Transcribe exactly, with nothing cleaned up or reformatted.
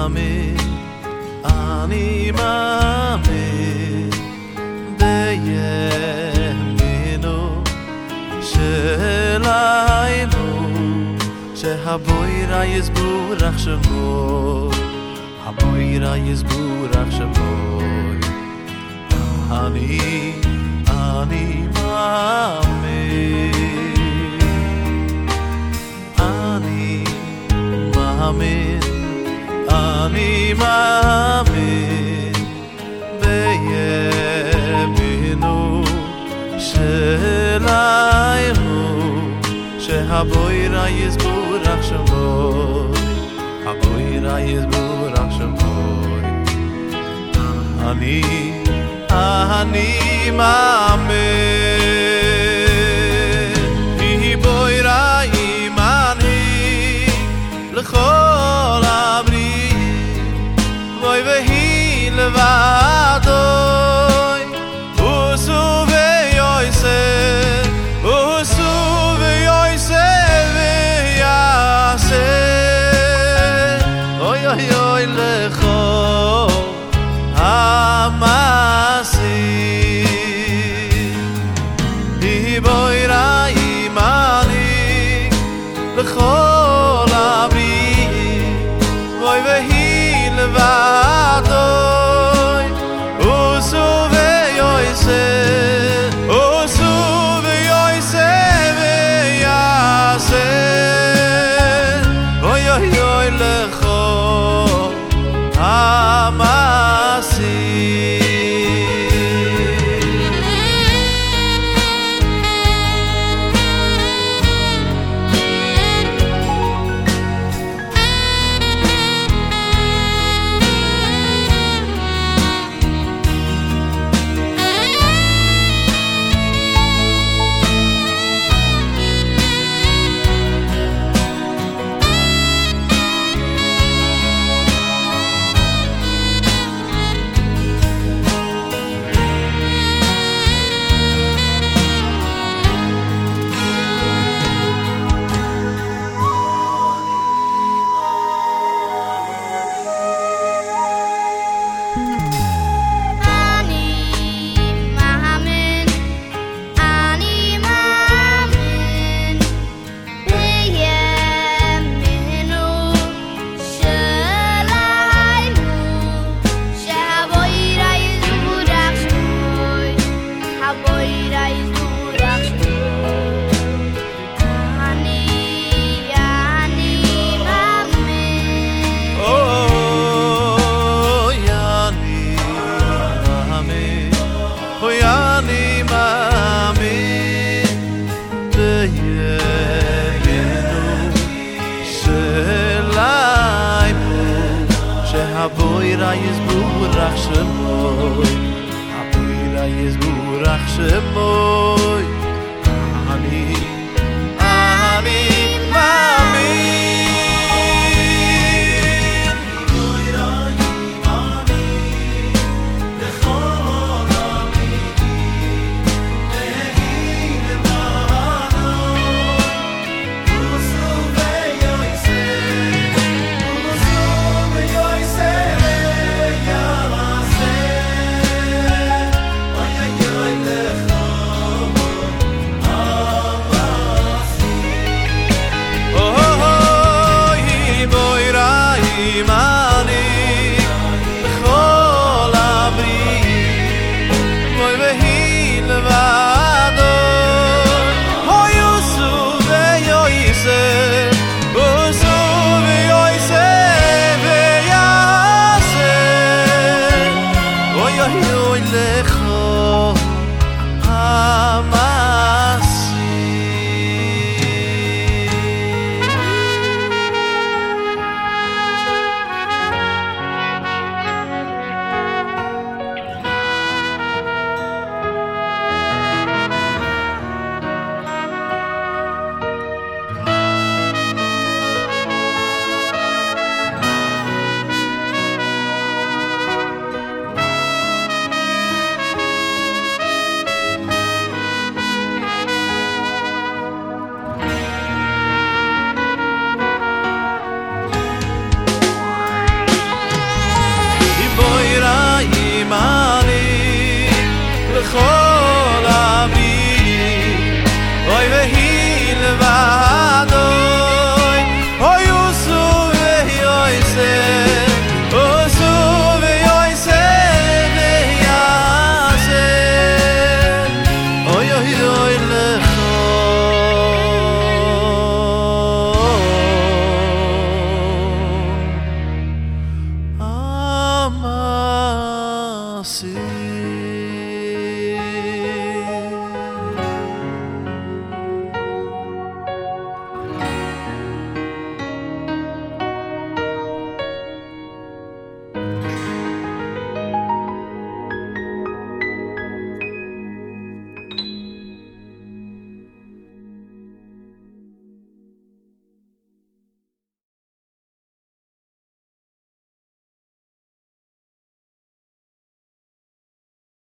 מאמין, אני מאמין בימינו שלנו שהבוירה יזבורך שמו, הבוירה יזבורך שמו. אני, אני מאמין, אני מאמין, אני מאמין בימינו שלנו שהבוירה יזבורך שמו, הבוירה יזבורך שמו. אני, אני מאמין, היא בוירה ימני לכל הבריאים, בוי והיא לבדוי, עושו ויועשה, עושו ויועשה ויעשה, אוי אוי אוי לכל המעשים. היא בוירה ימני לכל הבריאים, בוי והיא לבדוי, עושו ויועשה, עושו ויועשה ויעשה, אוי אוי אוי לכל המעשים. הבוירה יזבורך שמוי, הבוירה יזבורך שמוי. אני, אני מאמין, הבוירה ימני לכל הבריאים, והיא לבדוי, עושו ויועשה, עושו ויועשה ויעשה, אוי אוי אוי לכל see.